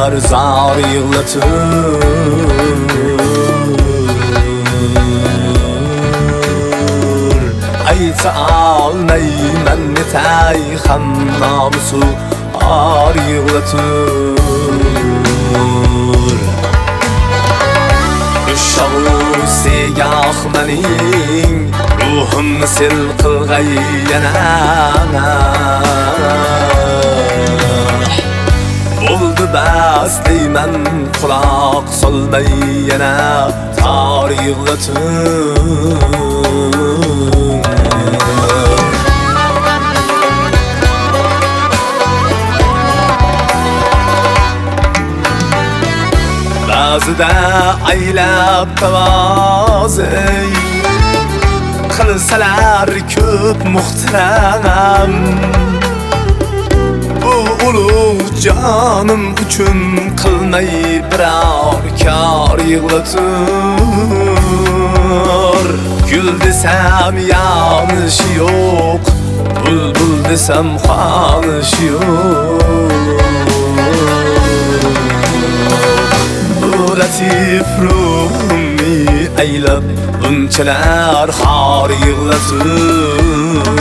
geceler zar yığlatır. Ayta almayman netay ham namusu ar yığlatır. Uşağı siyah mening ruhumni sil qilg'ay yana. Bo'ldi bas deyman quloq solmay yana tor yig'latib. Ba'zida aylab tavozey qilsalar ko'p muhtaram. Bu ulug' jonim uchun qilmay biror kor yig'latur. Gul desam yonish yo'q, bulbul desam xonish yo'q. Latif ruhumni aylab bunchalar xor yig'latur.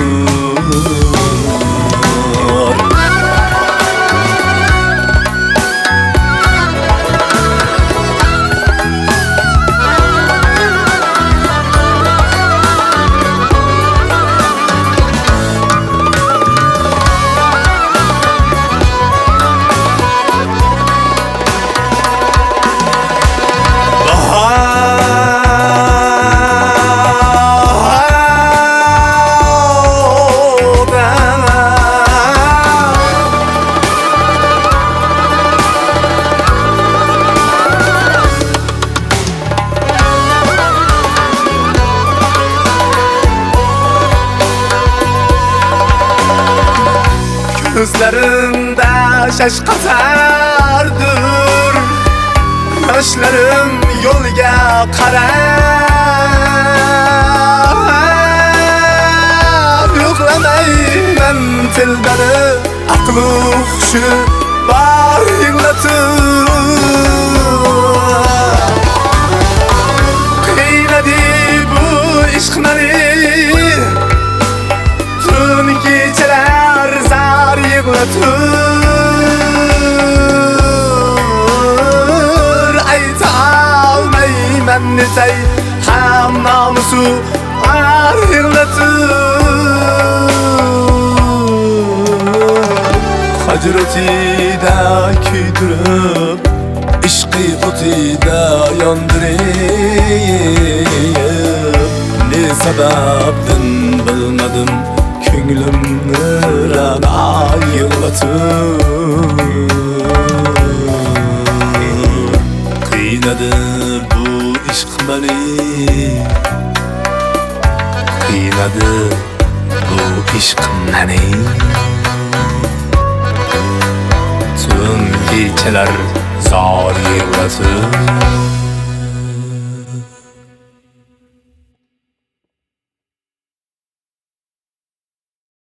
Gözlerimde şaş qatardır, yoshlarım yo'lga qarab. Yo'qlamayman tildari aqlu hushi bor yig'latib. Qiynadi bu ishq meni tun kechalar zar yig'latur. Ayta olmayman netay ham namusu ar yig'latur. Hajratida kuydirib ishqi o'tida yondirib. Ne sababdan bilmadim ko'nglimni ra'no yig'latib. Qiynadi bu ishq meni, qiynadi bu ishq meni. Tun kechalar zor yig'latib.